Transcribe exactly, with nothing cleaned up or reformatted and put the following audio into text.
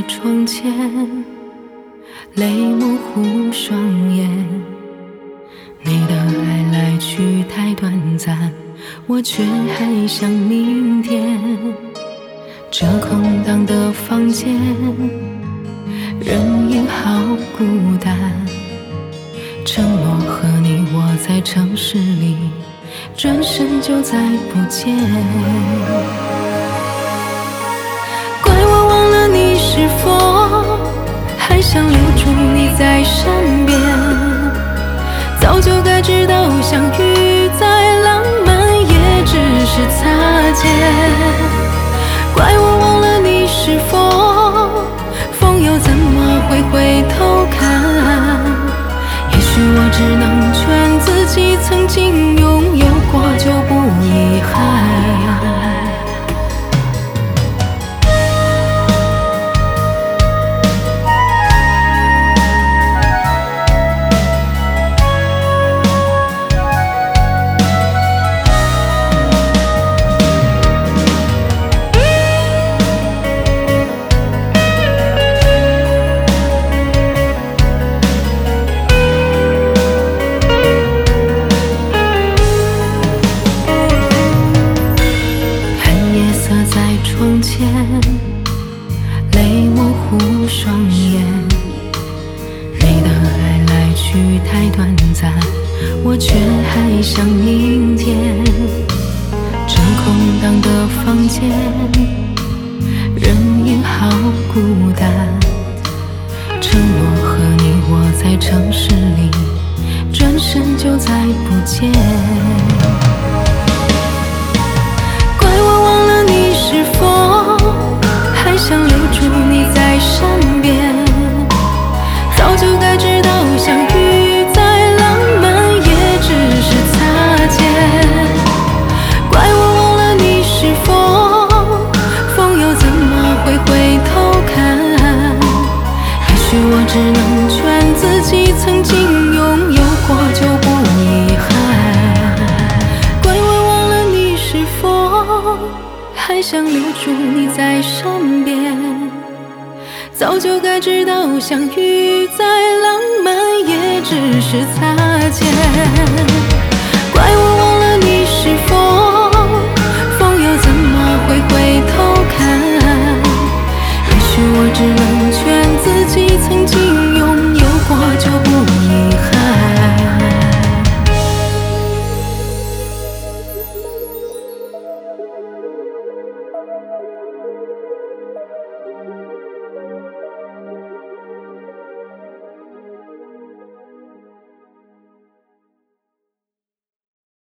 窗前，泪模糊双眼。你的爱来去太短暂，我却还想明天。这空荡的房间，人影好孤单。承诺和你我在城市里，转身就再不见。怪我忘了你是否还想留住你在身边，早就该知道相遇再浪漫也只是擦肩。怪我忘了你是否风又怎么会回头看，也许我只能劝自己曾经拥有过就不遗憾。窗前，泪模糊双眼。你的爱来去太短暂，我却还想明天。这空荡的房间，人影好孤单。承诺和你我在城市里，转身就再不见。是否还想留住你在身边，早就该知道相遇再浪漫也只是擦肩。怪我忘了你是否风又怎么会回头看，也许我只能劝自己曾经拥有过就不遗憾。怪我忘了你是否还想留住你在身边，早就该知道相遇再浪漫也只是擦肩。怪我忘了你是否风又怎么会回头看，也许我只能劝